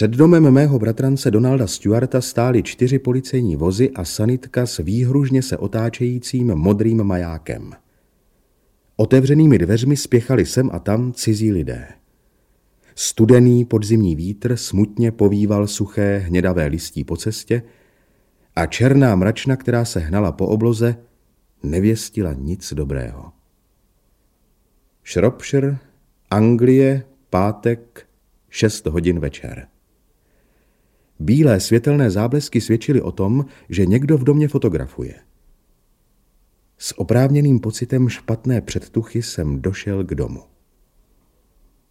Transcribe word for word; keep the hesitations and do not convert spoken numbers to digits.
Před domem mého bratrance Donalda Stewarta stály čtyři policejní vozy a sanitka s výhružně se otáčejícím modrým majákem. Otevřenými dveřmi spěchali sem a tam cizí lidé. Studený podzimní vítr smutně povíval suché hnědavé listí po cestě a černá mračna, která se hnala po obloze, nevěstila nic dobrého. Shropshire, Anglie, pátek, šest hodin večer. Bílé světelné záblesky svědčily o tom, že někdo v domě fotografuje. S oprávněným pocitem špatné předtuchy jsem došel k domu.